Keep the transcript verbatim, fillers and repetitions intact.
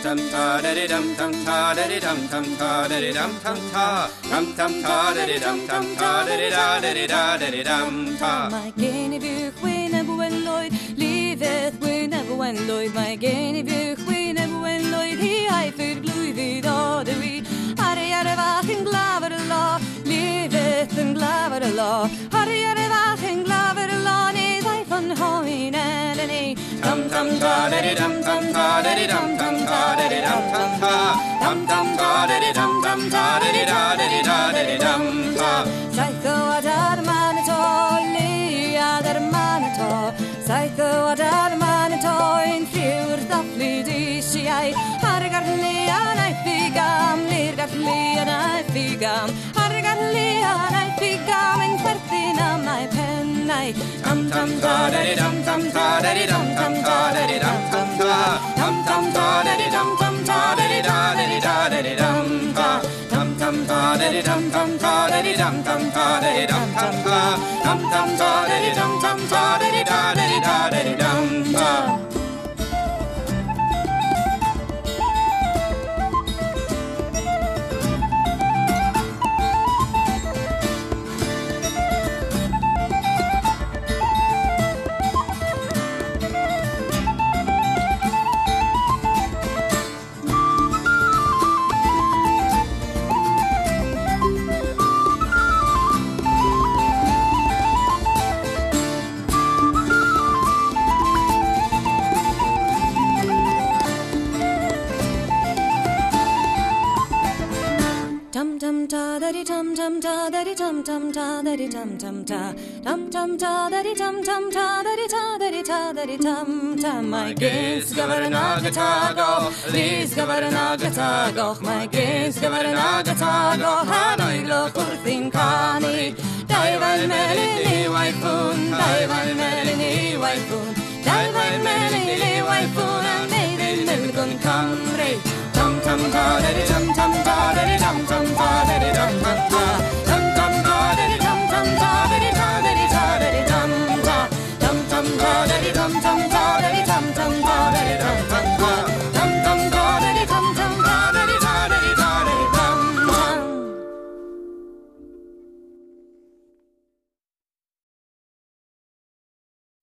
tum ta daddy dum tum ta daddy dum tum ta daddy dum tum ta tum tum ta daddy dum tum ta daddy da daddy da daddy dum ta. My guinea buch we never went Lloyd, leave it we never went Lloyd. My guinea buch we never went Lloyd. He I food blue vid all the we. Harry are vachen glaver the law, leave it and glaver the law. Harry are vachen glaver the law. Is I fun hoin and any. Tum tum ta daddy dum tum ta daddy dum tum ta daddy dum tum ta tum tum ta daddy dum tum ta daddy da daddy da daddy dum ta. Psycho adar manato, li adar manato. Psycho adar manato in fjord dafli dishi ai. Hargarli anai figam, lirgarli anai figam. Hargarli anai figam in fertinam nai pennai. Tum tum ta daddy dum tum ta daddy dum tum ta daddy dum tum ta tum tum ta daddy dum tum ta daddy da daddy da daddy dum ta. Tum tum ta daddy dum tum ta daddy dum tum ta daddy dum tum ta tum tum ta daddy dum tum ta daddy da daddy da daddy dum ta. Tum tum ta daddy tum tum ta daddy tum tum ta daddy tum tum ta tum tum ta daddy tum tum ta daddy ta daddy ta daddy tum tum. My gates gavarna gatago, Liz gavarna gatago. My gates gavarna gatago, Hanoi lo kurthin kani. Daival melini waifun, daival melini waifun, daival melini waifun, and made in milgun kamre. Tum tum ta daddy